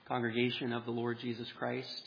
congregation of the Lord Jesus Christ.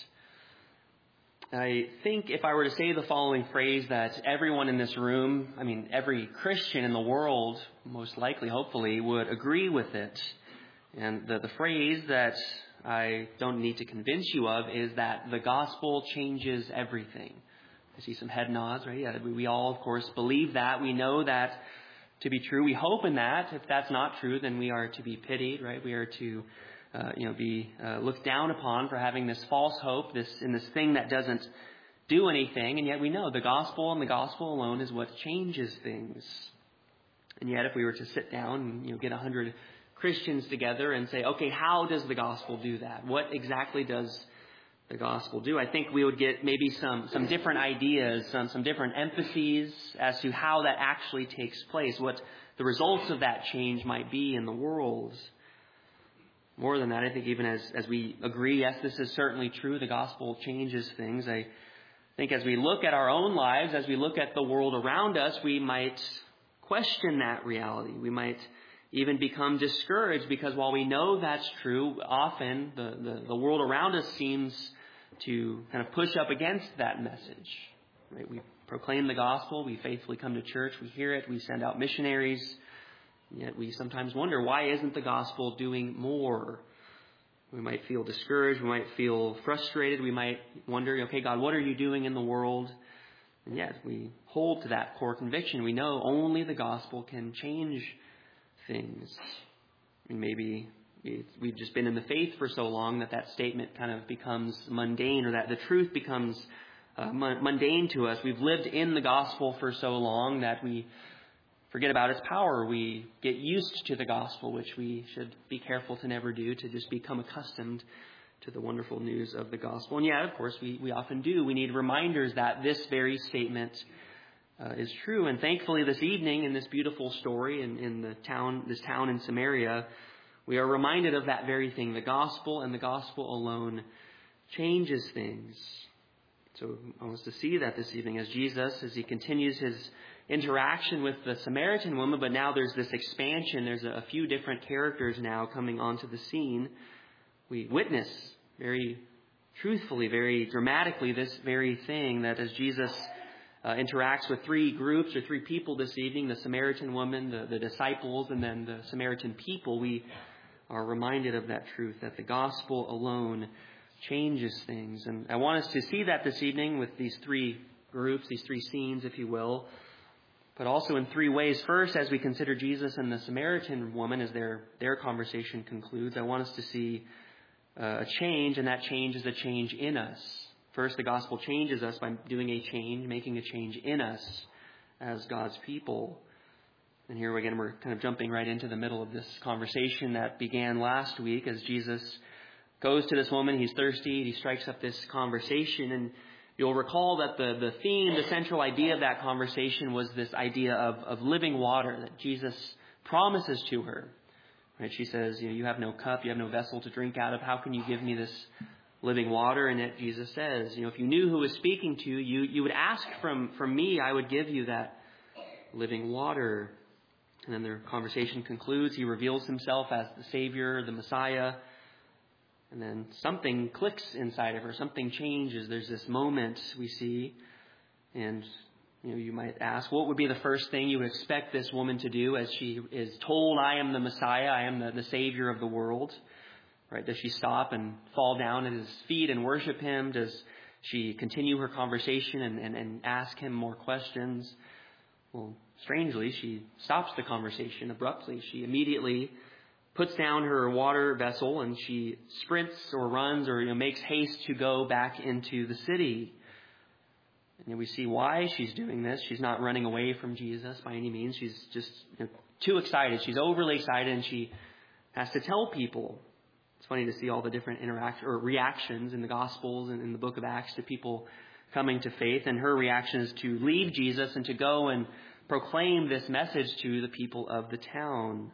I think if I were to say the following phrase, that everyone in this room, every Christian in the world, most likely, hopefully, would agree with it. And the phrase that I don't need to convince you of is that the gospel changes everything. I see some head nods, right? Yeah, we all, of course, believe that. We know that to be true. We hope in that. If that's not true, then we are to be pitied, right? We are to be looked down upon for having this false hope, this thing that doesn't do anything. And yet we know the gospel and the gospel alone is what changes things. And yet if we were to sit down and get 100 Christians together and say, okay, how does the gospel do that? What exactly does the gospel do? I think we would get maybe some different ideas, some different emphases as to how that actually takes place, what the results of that change might be in the world. More than that, I think even as we agree, yes, this is certainly true, the gospel changes things. I think as we look at our own lives, as we look at the world around us, we might question that reality. We might even become discouraged because while we know that's true, often the world around us seems to kind of push up against that message. Right? We proclaim the gospel, we faithfully come to church, we hear it, we send out missionaries. Yet we sometimes wonder, why isn't the gospel doing more? We might feel discouraged. We might feel frustrated. We might wonder, okay, God, what are you doing in the world? And yet we hold to that core conviction. We know only the gospel can change things. Maybe we've just been in the faith for so long that statement kind of becomes mundane, or that the truth becomes mundane to us. We've lived in the gospel for so long that we forget about its power. We get used to the gospel, which we should be careful to never do, to just become accustomed to the wonderful news of the gospel. And of course, we often do. We need reminders that this very statement is true. And thankfully, this evening, in this beautiful story in this town in Samaria, we are reminded of that very thing. The gospel and the gospel alone changes things. So I want us to see that this evening as Jesus, as he continues his interaction with the Samaritan woman, but now there's this expansion. There's a few different characters now coming onto the scene. We witness very truthfully, very dramatically, this very thing, that as Jesus interacts with three groups or three people this evening, the Samaritan woman, the disciples, and then the Samaritan people, we are reminded of that truth, that the gospel alone changes things. And I want us to see that this evening with these three groups, these three scenes, if you will, but also in three ways. First, as we consider Jesus and the Samaritan woman as their conversation concludes, I want us to see a change, and that change is a change in us. First, the gospel changes us by doing a change, making a change in us as God's people. And here again, we're kind of jumping right into the middle of this conversation that began last week as Jesus goes to this woman. He's thirsty. He strikes up this conversation, and you'll recall that the theme, the central idea of that conversation was this idea of living water that Jesus promises to her. Right? She says, you have no cup, you have no vessel to drink out of. How can you give me this living water? And yet Jesus says, if you knew who was speaking to you, you would ask from me, I would give you that living water. And then their conversation concludes. He reveals himself as the Savior, the Messiah. And then something clicks inside of her. Something changes. There's this moment we see. And, you might ask, what would be the first thing you would expect this woman to do as she is told, I am the Messiah, I am the Savior of the world? Right? Does she stop and fall down at his feet and worship him? Does she continue her conversation and ask him more questions? Well, strangely, she stops the conversation abruptly. She immediately puts down her water vessel and she sprints or runs or makes haste to go back into the city. And we see why she's doing this. She's not running away from Jesus by any means. She's just too excited. She's overly excited, and she has to tell people. It's funny to see all the different reactions in the Gospels and in the book of Acts to people coming to faith. And her reaction is to leave Jesus and to go and proclaim this message to the people of the town.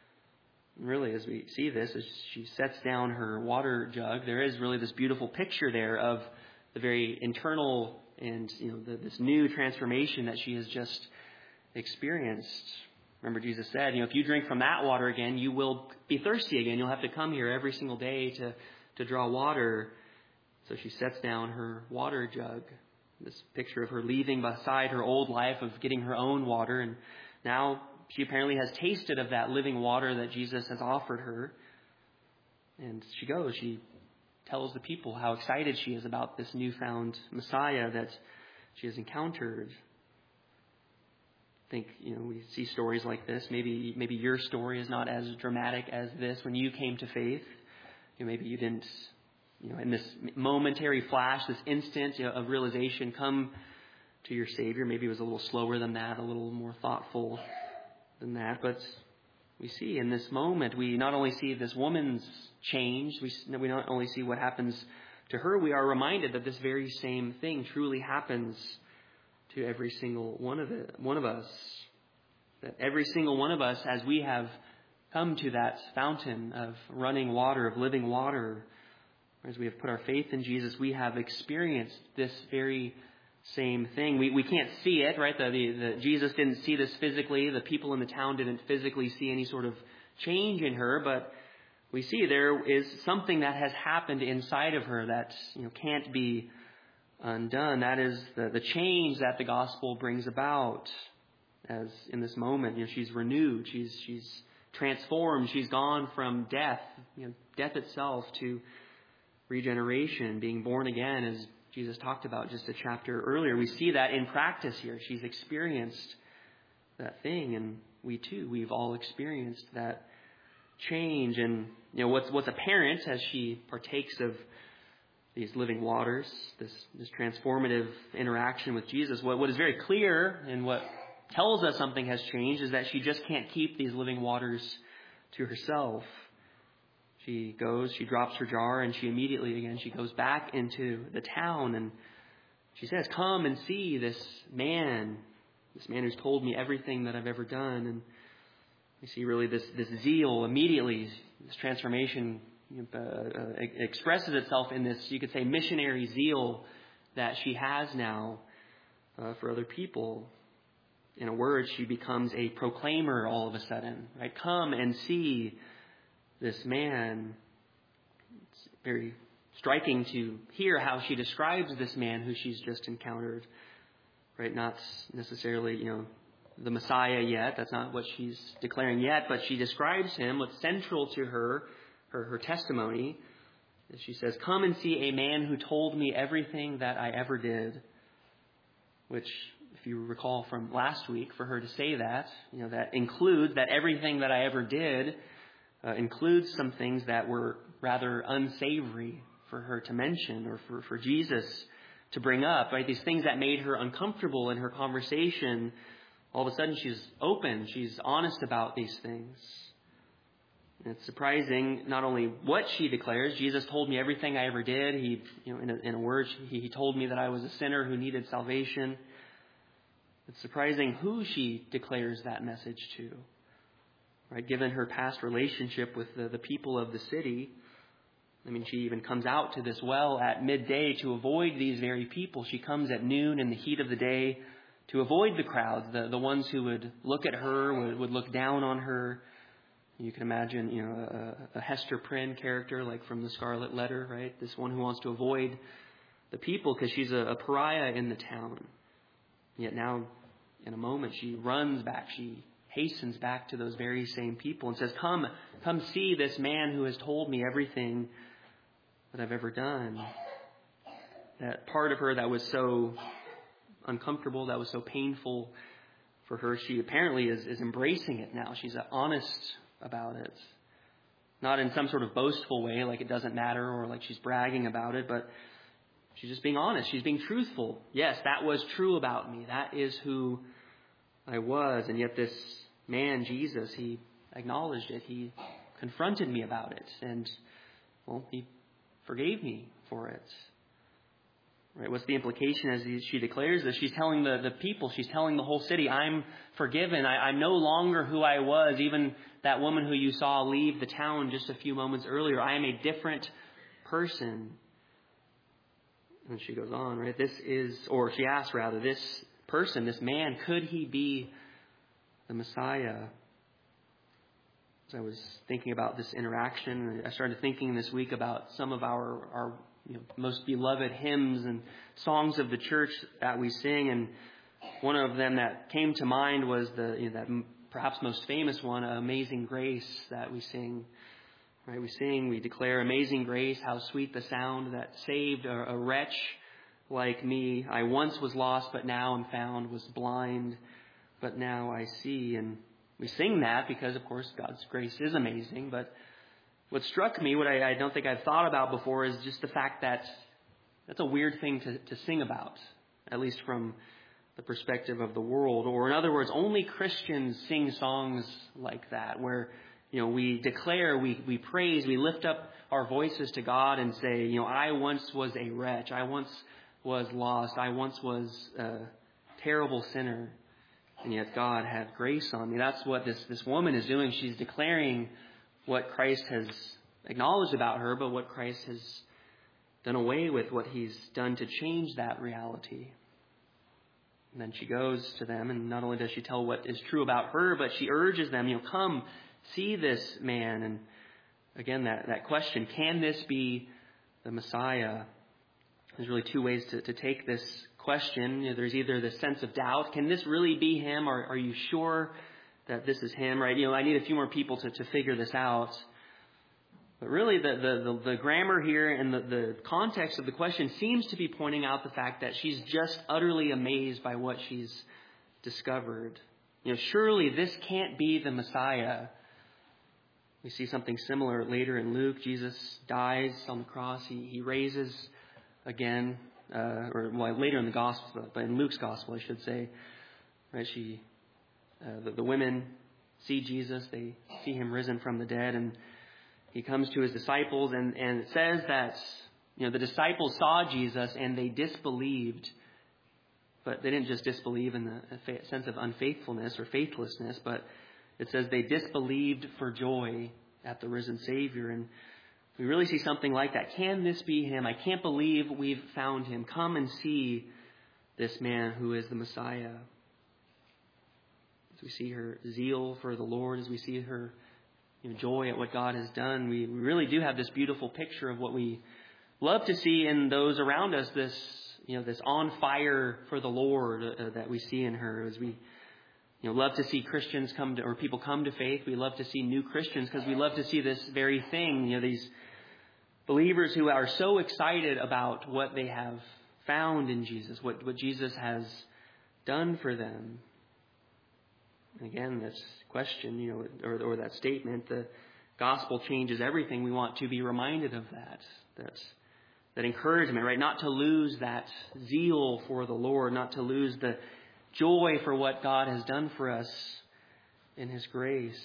And really, as we see this, as she sets down her water jug, there is really this beautiful picture there of the very internal and this new transformation that she has just experienced. Remember, Jesus said, if you drink from that water again, you will be thirsty again. You'll have to come here every single day to to draw water. So she sets down her water jug. This picture of her leaving beside her old life of getting her own water. And now she apparently has tasted of that living water that Jesus has offered her. And she goes. She tells the people how excited she is about this newfound Messiah that she has encountered. I think, we see stories like this. Maybe your story is not as dramatic as this when you came to faith. Maybe you didn't, in this momentary flash, this instant of realization, come to your Savior. Maybe it was a little slower than that, a little more thoughtful than that. But we see in this moment, we not only see this woman's change, we not only see what happens to her, we are reminded that this very same thing truly happens to every single one of us. That every single one of us, as we have come to that fountain of running water, of living water, as we have put our faith in Jesus, we have experienced this very same thing. We can't see it, right? Jesus didn't see this physically. The people in the town didn't physically see any sort of change in her, but we see there is something that has happened inside of her that can't be undone. That is the change that the gospel brings about. As in this moment, she's renewed, she's transformed, she's gone from death, death itself, to regeneration, being born again, as Jesus talked about just a chapter earlier. We see that in practice here. She's experienced that thing, and we too, we've all experienced that change. And what's apparent as she partakes of these living waters, this transformative interaction with Jesus, what is very clear and what tells us something has changed is that she just can't keep these living waters to herself. She goes, she drops her jar, and she immediately goes back into the town, and she says, "Come and see this man who's told me everything that I've ever done." And we see really this zeal immediately, this transformation expresses itself in this, you could say, missionary zeal that she has now for other people. In a word, she becomes a proclaimer all of a sudden, right? Come and see this man. It's very striking to hear how she describes this man who she's just encountered, right? Not necessarily, the Messiah yet. That's not what she's declaring yet, but she describes him. What's central to her testimony is she says, "Come and see a man who told me everything that I ever did," which, if you recall from last week, for her to say that, that includes that everything that I ever did includes some things that were rather unsavory for her to mention, or for Jesus to bring up, right? These things that made her uncomfortable in her conversation. All of a sudden she's open, she's honest about these things. And it's surprising not only what she declares. Jesus told me everything I ever did. He, in a word, he told me that I was a sinner who needed salvation. It's surprising who she declares that message to, right? Given her past relationship with the people of the city. She even comes out to this well at midday to avoid these very people. She comes at noon in the heat of the day to avoid the crowds, the ones who would look at her, would look down on her. You can imagine, a Hester Prynne character, like from The Scarlet Letter, right? This one who wants to avoid the people because she's a pariah in the town. Yet now, in a moment, she runs back. She hastens back to those very same people and says, "Come see this man who has told me everything that I've ever done." That part of her that was so uncomfortable, that was so painful for her, she apparently is embracing it now. She's honest about it. Not in some sort of boastful way, like it doesn't matter or like she's bragging about it, but she's just being honest. She's being truthful. Yes, that was true about me. That is who I was. And yet this man, Jesus, he acknowledged it. He confronted me about it. And, he forgave me for it. Right? What's the implication as she declares this? She's telling the people, she's telling the whole city, "I'm forgiven. I'm no longer who I was. Even that woman who you saw leave the town just a few moments earlier, I am a different person." And she goes on, right? She asks rather, this person, this man, could he be the Messiah? As I was thinking about this interaction, I started thinking this week about some of our most beloved hymns and songs of the church that we sing, and one of them that came to mind was that perhaps most famous one, "Amazing Grace," that we sing. Right? We declare, "Amazing grace, how sweet the sound that saved a wretch like me. I once was lost, but now am found, was blind, but now I see." And we sing that because, of course, God's grace is amazing. But what struck me, what I don't think I've thought about before, is just the fact that that's a weird thing to sing about, at least from the perspective of the world. Or in other words, only Christians sing songs like that, where we declare, we praise, we lift up our voices to God and say, "I once was a wretch. I once was lost. I once was a terrible sinner. And yet God had grace on me." That's what this woman is doing. She's declaring what Christ has acknowledged about her, but what Christ has done away with, what He's done to change that reality. And then she goes to them, and not only does she tell what is true about her, but she urges them, "Come, see this man." And again, that question, can this be the Messiah? There's really two ways to take this question. There's either the sense of doubt. Can this really be him? Or are you sure that this is him? Right? I need a few more people to figure this out. But really, the grammar here and the context of the question seems to be pointing out the fact that she's just utterly amazed by what she's discovered. Surely this can't be the Messiah. We see something similar later in Luke. Jesus dies on the cross. He raises again, later in the gospel, but in Luke's gospel, I should say, right? The women see Jesus. They see him risen from the dead, and he comes to his disciples, and it says that the disciples saw Jesus and they disbelieved, but they didn't just disbelieve in the sense of unfaithfulness or faithlessness, but it says they disbelieved for joy at the risen Savior. And we really see something like that. Can this be him? I can't believe we've found him. Come and see this man who is the Messiah. As we see her zeal for the Lord, as we see her joy at what God has done, we really do have this beautiful picture of what we love to see in those around us, this on fire for the Lord that we see in her. As we love to see Christians people come to faith. We love to see new Christians because we love to see this very thing. These believers who are so excited about what they have found in Jesus, what Jesus has done for them. And again, this question, or that statement, the gospel changes everything. We want to be reminded of that encouragement, right? Not to lose that zeal for the Lord, not to lose the joy for what God has done for us in His grace.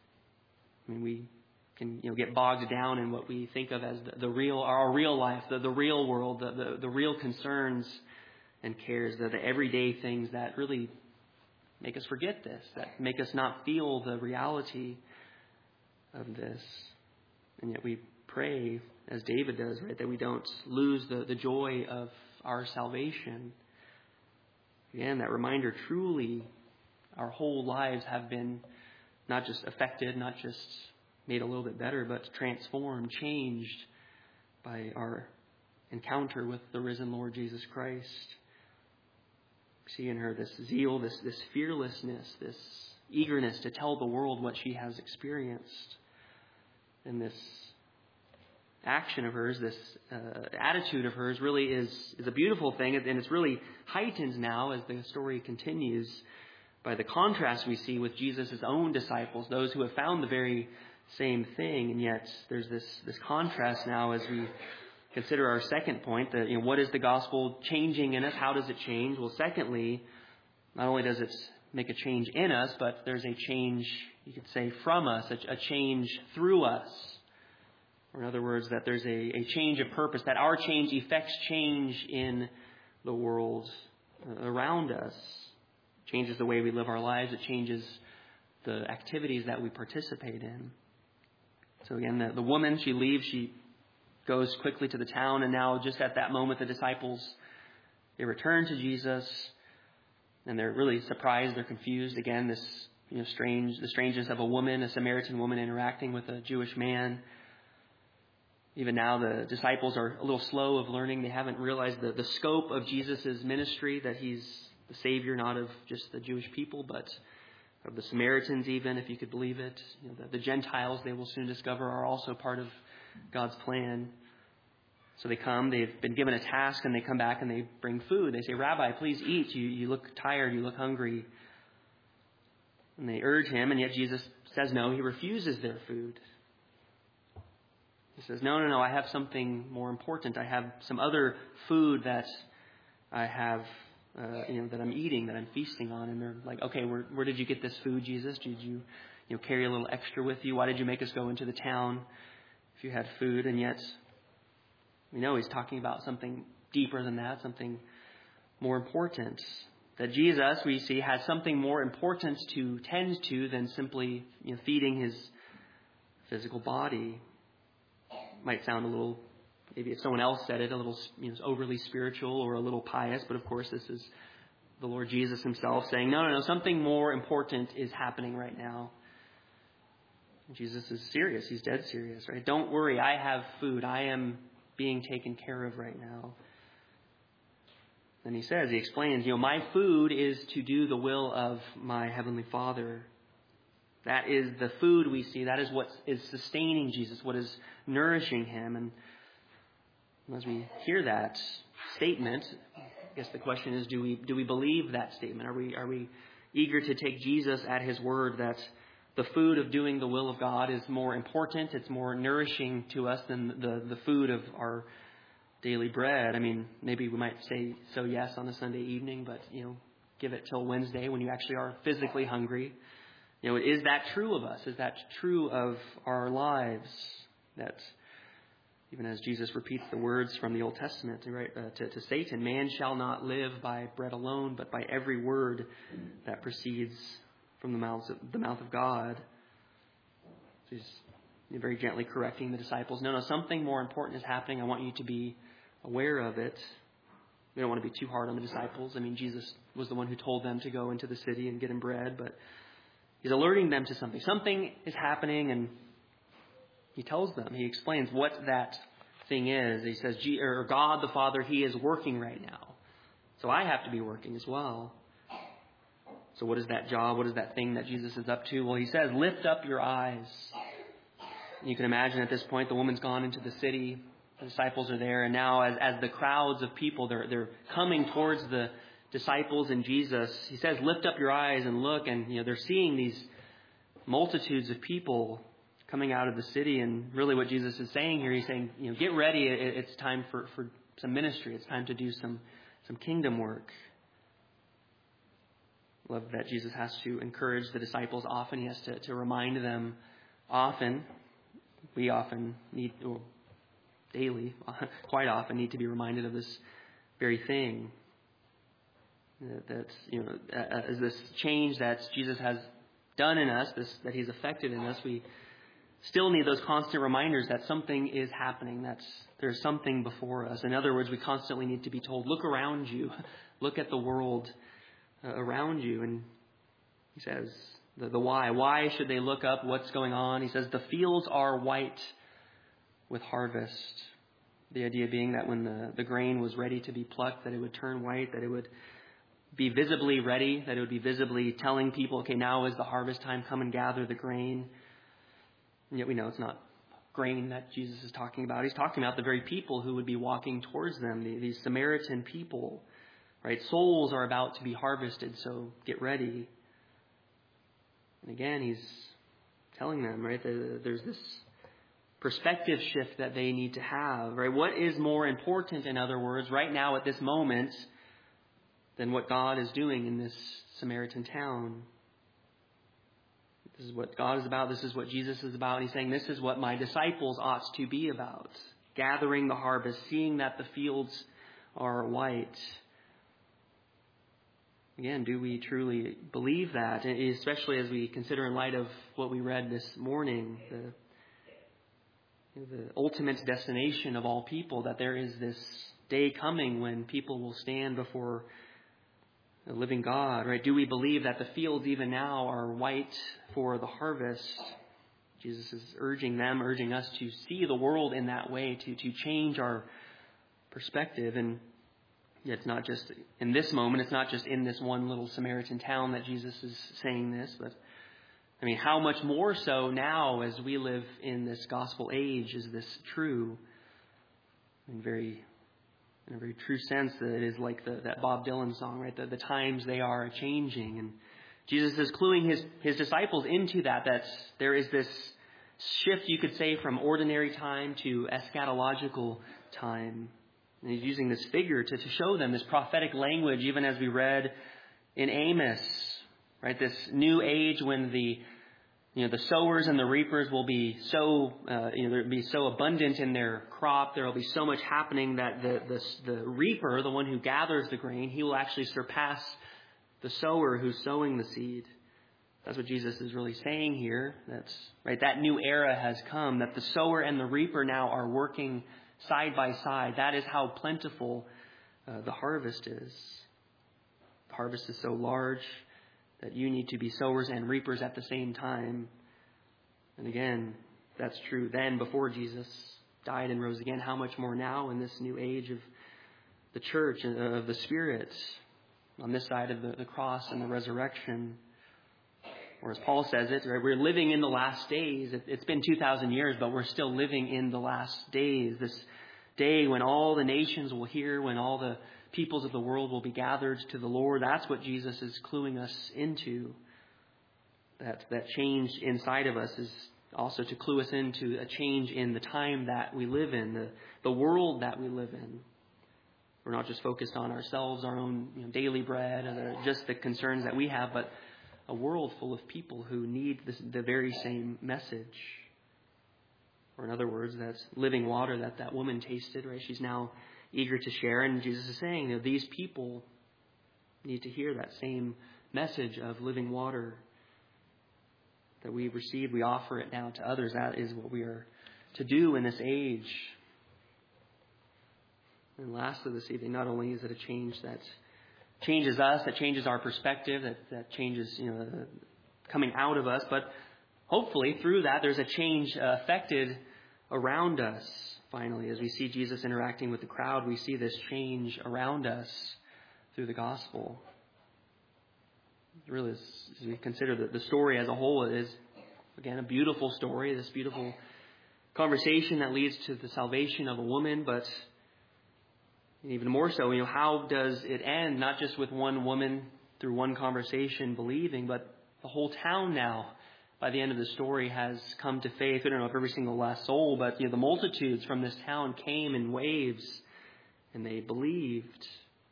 We can get bogged down in what we think of as our real life, the real world, the real concerns and cares, the everyday things that really make us forget this, that make us not feel the reality of this. And yet we pray, as David does, right, that we don't lose the joy of our salvation. Again, that reminder, truly, our whole lives have been not just affected, not just made a little bit better, but transformed, changed by our encounter with the risen Lord Jesus Christ. See in her this zeal, this fearlessness, this eagerness to tell the world what she has experienced. And this action of hers, this attitude of hers really is a beautiful thing, and it's really heightened now as the story continues by the contrast we see with Jesus' own disciples, those who have found the very same thing. And yet there's this contrast now as we consider our second point, that what is the gospel changing in us? How does it change? Well, secondly, not only does it make a change in us, but there's a change, you could say, from us, a change through us. Or in other words, that there's a change of purpose, that our change effects change in the world around us. It changes the way we live our lives. It changes the activities that we participate in. So again, the woman, she leaves, she goes quickly to the town, and now just at that moment, the disciples, they return to Jesus, and they're really surprised, they're confused. Again, this the strangeness of a Samaritan woman interacting with a Jewish man. Even now, the disciples are a little slow of learning. They haven't realized the scope of Jesus' ministry, that he's the Savior not of just the Jewish people, but of the Samaritans even, if you could believe it. The Gentiles, they will soon discover, are also part of God's plan. So they come, they've been given a task, and they come back and they bring food. They say, "Rabbi, please eat. You look tired, you look hungry." And they urge him, and yet Jesus says no. He refuses their food. He says, no, I have something more important. I have some other food that I have, that I'm eating, that I'm feasting on. And they're like, okay, where did you get this food, Jesus? Did you, carry a little extra with you? Why did you make us go into the town if you had food? And yet, we know he's talking about something deeper than that, something more important. That Jesus, we see, has something more important to tend to than simply feeding his physical body. Might sound a little, maybe if someone else said it, a little overly spiritual or a little pious. But of course, this is the Lord Jesus himself saying, no, something more important is happening right now. And Jesus is serious. He's dead serious, right? Don't worry, I have food. I am being taken care of right now. And he explains, my food is to do the will of my heavenly Father. That is the food we see. That is what is sustaining Jesus, what is nourishing him. And as we hear that statement, I guess the question is, do we believe that statement? Are we eager to take Jesus at his word that the food of doing the will of God is more important, it's more nourishing to us than the food of our daily bread? I mean, maybe we might say so, yes, on a Sunday evening, but, give it till Wednesday when you actually are physically hungry. Is that true of us? Is that true of our lives? That even as Jesus repeats the words from the Old Testament to Satan, man shall not live by bread alone, but by every word that proceeds from the mouth of God. So he's very gently correcting the disciples. No, something more important is happening. I want you to be aware of it. We don't want to be too hard on the disciples. I mean, Jesus was the one who told them to go into the city and get him bread, but he's alerting them to something. Something is happening, and he tells them, he explains what that thing is. He says, God the Father, he is working right now. So I have to be working as well. So what is that job? What is that thing that Jesus is up to? Well, he says, lift up your eyes. And you can imagine at this point, the woman's gone into the city. The disciples are there. And now as the crowds of people, they're coming towards the disciples and Jesus, he says, lift up your eyes and look. And, they're seeing these multitudes of people coming out of the city. And really what Jesus is saying here, he's saying, get ready. It's time for some ministry. It's time to do some kingdom work. Love that Jesus has to encourage the disciples often. He has to remind them often. We often need, daily, quite often need to be reminded of this very thing. That as this change that Jesus has done in us, that he's effected in us, we still need those constant reminders that something is happening, that there's something before us. In other words, we constantly need to be told, look around you, look at the world around you. And he says, the why. Why should they look up what's going on? He says, the fields are white with harvest. The idea being that when the grain was ready to be plucked, that it would turn white, that it would be visibly ready, that it would be visibly telling people, okay, now is the harvest time, come and gather the grain. And yet we know it's not grain that Jesus is talking about. He's talking about the very people who would be walking towards them, these Samaritan people, right? Souls are about to be harvested, so get ready. And again, he's telling them, right, there's this perspective shift that they need to have, right? What is more important, in other words, right now at this moment than what God is doing in this Samaritan town? This is what God is about. This is what Jesus is about. He's saying, this is what my disciples ought to be about. Gathering the harvest, seeing that the fields are white. Again, do we truly believe that? Especially as we consider in light of what we read this morning, the ultimate destination of all people, that there is this day coming when people will stand before the living God, right? Do we believe that the fields even now are white for the harvest? Jesus is urging us to see the world in that way, to change our perspective. And it's not just in this moment, it's not just in this one little Samaritan town that Jesus is saying this, but I mean, how much more so now as we live in this gospel age is this true? In a very true sense, that it is like that Bob Dylan song, right? The times they are changing. And Jesus is cluing his disciples into that there is this shift, you could say, from ordinary time to eschatological time. And he's using this figure to show them this prophetic language, even as we read in Amos, right? This new age when the sowers and the reapers will be so, they'll be so abundant in their crop. There will be so much happening that the reaper, the one who gathers the grain, he will actually surpass the sower who's sowing the seed. That's what Jesus is really saying here. That's right. That new era has come, that the sower and the reaper now are working side by side. That is how plentiful the harvest is. The harvest is so large that you need to be sowers and reapers at the same time. And again, that's true then before Jesus died and rose again. How much more now in this new age of the church and of the Spirit on this side of the cross and the resurrection? Or as Paul says it, right, we're living in the last days. It's been 2,000 years, but we're still living in the last days. This day when all the nations will hear, when all the peoples of the world will be gathered to the Lord. That's what Jesus is cluing us into. That change inside of us is also to clue us into a change in the time that we live in, the world that we live in. We're not just focused on ourselves, our own daily bread, or just the concerns that we have, but a world full of people who need the very same message. Or in other words, that's living water that woman tasted, right? She's now eager to share. And Jesus is saying, these people need to hear that same message of living water that we received. We offer it now to others. That is what we are to do in this age. And lastly this evening, not only is it a change that changes us, that changes our perspective, that changes coming out of us, but hopefully through that there's a change affected around us. Finally, as we see Jesus interacting with the crowd, we see this change around us through the gospel. It really is, as we consider the story as a whole, it is, again, a beautiful story, this beautiful conversation that leads to the salvation of a woman, but even more so, how does it end? Not just with one woman through one conversation believing, but the whole town now, by the end of the story, has come to faith. I don't know if every single last soul, but the multitudes from this town came in waves and they believed.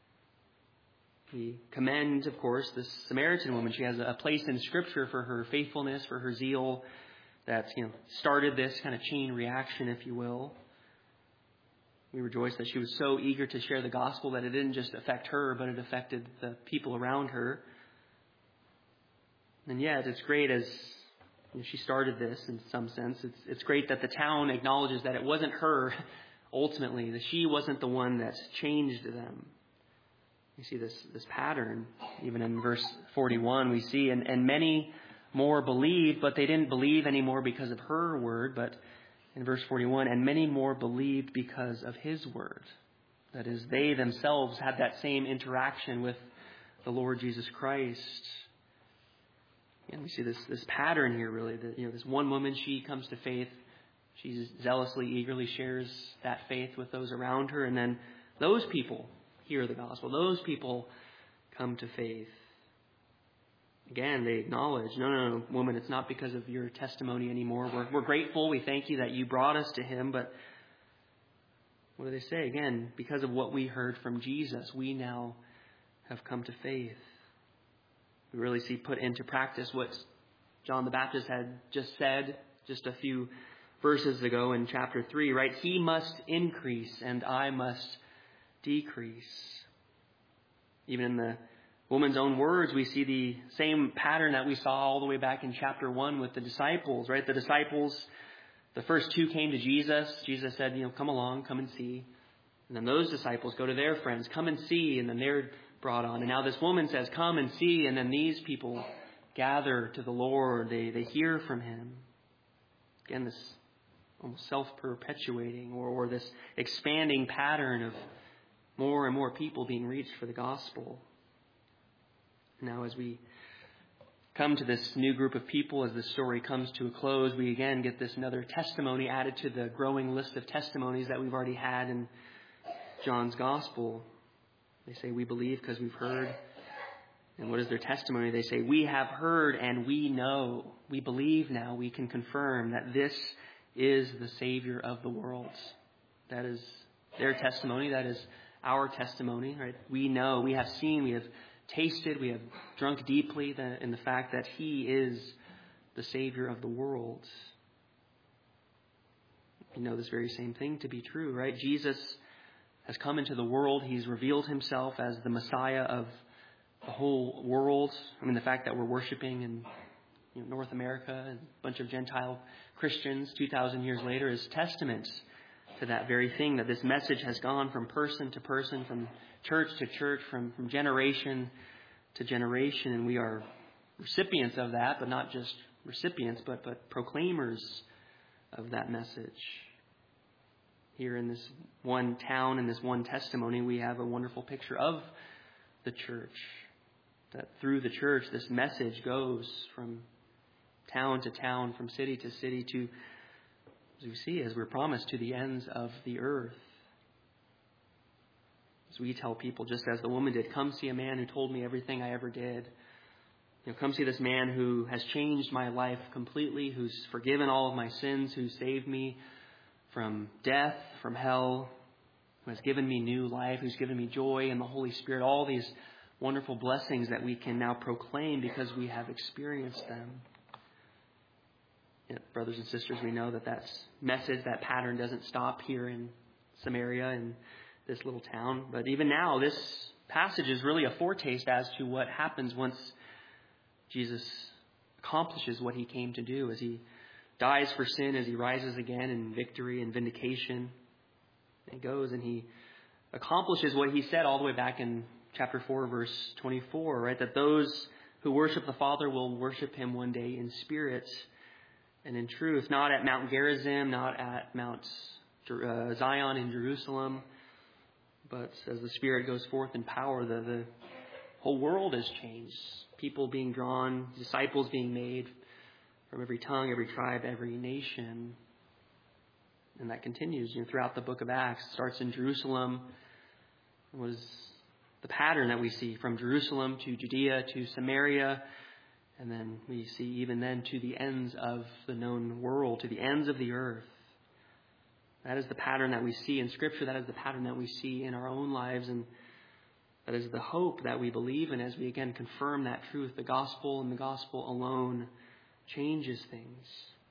We commend, of course, this Samaritan woman. She has a place in Scripture for her faithfulness, for her zeal that started this kind of chain reaction, if you will. We rejoice that she was so eager to share the gospel that it didn't just affect her, but it affected the people around her. And yet, it's great as she started this in some sense. It's great that the town acknowledges that it wasn't her ultimately, that she wasn't the one that changed them. You see this pattern even in verse 41. We see, and many more believed, but they didn't believe anymore because of her word, but in verse 41, and many more believed because of his word. That is, they themselves had that same interaction with the Lord Jesus Christ. And we see this pattern here, really. That this one woman, she comes to faith. She zealously, eagerly shares that faith with those around her. And then those people hear the gospel. Those people come to faith. Again, they acknowledge, no, woman, it's not because of your testimony anymore. We're grateful. We thank you that you brought us to him. But what do they say? Again, because of what we heard from Jesus, we now have come to faith. We really see put into practice what John the Baptist had just said just a few verses ago in chapter 3, right? He must increase and I must decrease. Even in the woman's own words, we see the same pattern that we saw all the way back in chapter 1 with the disciples, right? The disciples, the first two came to Jesus. Jesus said, come along, come and see. And then those disciples go to their friends, come and see. And then brought on. And now this woman says, come and see. And then these people gather to the Lord. They hear from him. Again, this almost self-perpetuating or this expanding pattern of more and more people being reached for the gospel. Now, as we come to this new group of people, as the story comes to a close, we again get this another testimony added to the growing list of testimonies that we've already had in John's gospel. They say, we believe because we've heard. And what is their testimony? They say, we have heard and we know. We believe now. We can confirm that this is the Savior of the world. That is their testimony. That is our testimony. Right? We know. We have seen. We have tasted. We have drunk deeply in the fact that he is the Savior of the world. We know this very same thing to be true, right? Jesus has come into the world. He's revealed himself as the Messiah of the whole world. I mean, the fact that we're worshiping in North America and a bunch of Gentile Christians 2,000 years later is testament to that very thing, that this message has gone from person to person, from church to church, from generation to generation. And we are recipients of that, but not just recipients, but proclaimers of that message. Here in this one town, in this one testimony, we have a wonderful picture of the church. That through the church, this message goes from town to town, from city to city, to, as we see, as we're promised, to the ends of the earth. As we tell people, just as the woman did, come see a man who told me everything I ever did. Come see this man who has changed my life completely, who's forgiven all of my sins, who saved me from death, from hell, who has given me new life, who's given me joy in the Holy Spirit, all these wonderful blessings that we can now proclaim because we have experienced them. Brothers and sisters, we know that message, that pattern doesn't stop here in Samaria, in this little town. But even now, this passage is really a foretaste as to what happens once Jesus accomplishes what he came to do, as he dies for sin, as he rises again in victory and vindication. And he goes and he accomplishes what he said all the way back in chapter 4, verse 24, right? That those who worship the Father will worship him one day in spirit and in truth, not at Mount Gerizim, not at Mount Zion in Jerusalem, but as the Spirit goes forth in power, the whole world has changed. People being drawn, disciples being made from every tongue, every tribe, every nation. And that continues throughout the book of Acts. It starts in Jerusalem. It was the pattern that we see from Jerusalem to Judea to Samaria. And then we see even then to the ends of the known world, to the ends of the earth. That is the pattern that we see in Scripture. That is the pattern that we see in our own lives. And that is the hope that we believe in as we again confirm that truth. The gospel and the gospel alone changes things.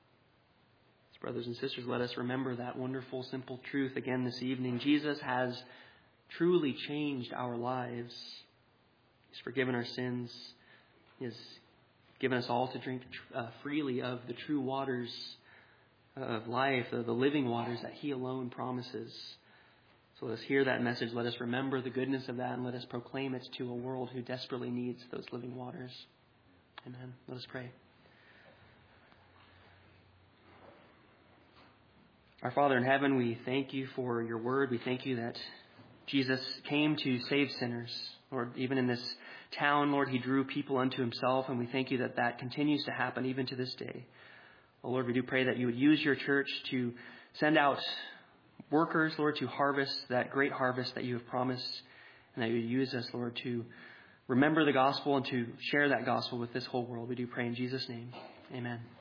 So brothers and sisters, let us remember that wonderful, simple truth again this evening. Jesus has truly changed our lives. He's forgiven our sins. He has given us all to drink freely of the true waters of life, the living waters that he alone promises. So let us hear that message. Let us remember the goodness of that, and let us proclaim it to a world who desperately needs those living waters. Amen. Let us pray. Our Father in heaven, we thank you for your word. We thank you that Jesus came to save sinners. Lord, even in this town, Lord, he drew people unto himself, and we thank you that that continues to happen even to this day. Oh, Lord, we do pray that you would use your church to send out workers, Lord, to harvest that great harvest that you have promised, and that you would use us, Lord, to remember the gospel and to share that gospel with this whole world. We do pray in Jesus' name. Amen.